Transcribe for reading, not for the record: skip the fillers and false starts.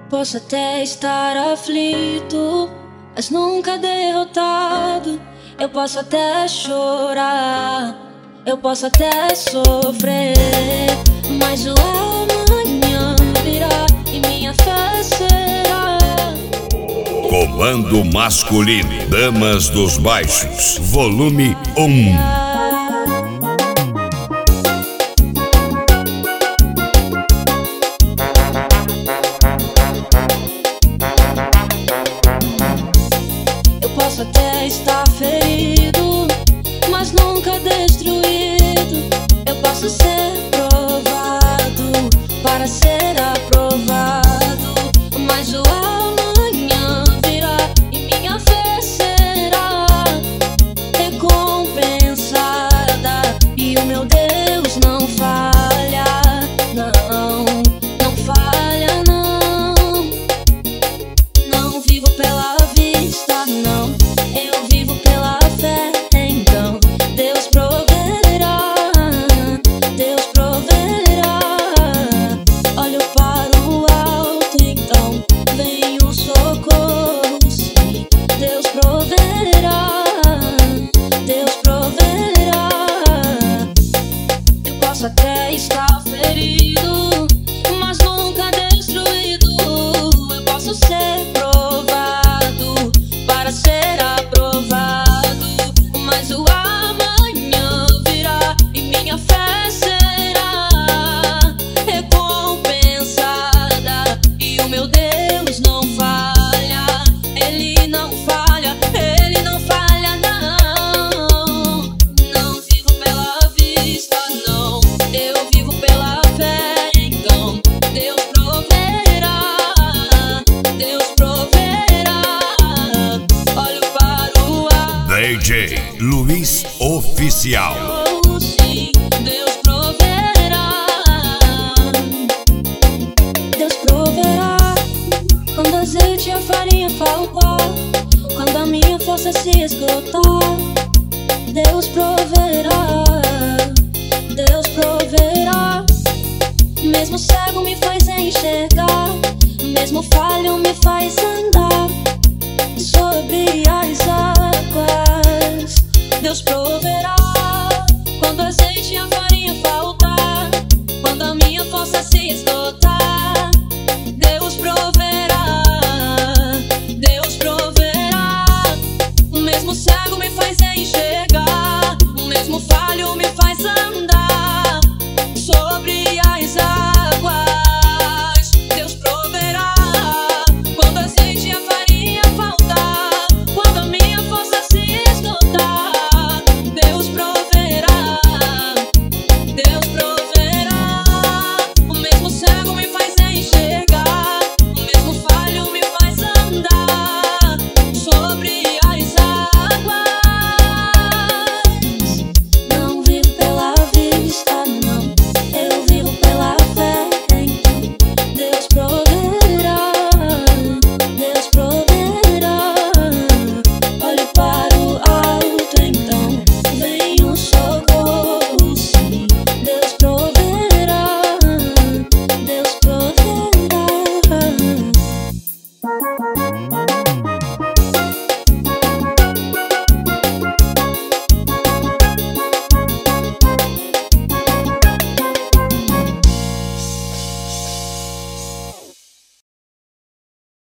Posso até estar aflito, mas nunca derrotado. Eu posso até chorar, eu posso até sofrer, mas o amanhã virá e minha fé será. Comando masculino, Damas dos Baixos, volume 1. Posso até estar ferido, mas nunca destruído. Eu posso ser provado para ser aprovado, mas o amanhã virá e minha fé será recompensada. E o meu Deus não falha, não falha, não. Não vivo pela vista, não. Eu vivo pela fé, então Deus proverá, Deus proverá. Olho para o alto, então vem o socorro, sim. Deus proverá, Deus proverá. Eu posso até estar ferido, mas nunca destruído. Eu posso ser provado para ser aprovado, mas o amanhã virá e minha fé será recompensada. E o meu Deus não falha, Ele não falha, Ele não falha, não. Não vivo pela vista, não. Eu vivo pela fé, então Deus proverá, Deus proverá. Olho para o ar, DJ Luiz Oficial. sim, Deus proverá, Deus proverá. Quando azeite e a farinha faltar, quando a minha força se esgotar, Deus proverá, Deus proverá. Mesmo cego me faz enxergar, mesmo falho me faz andar sobre as águas. Deus proverá.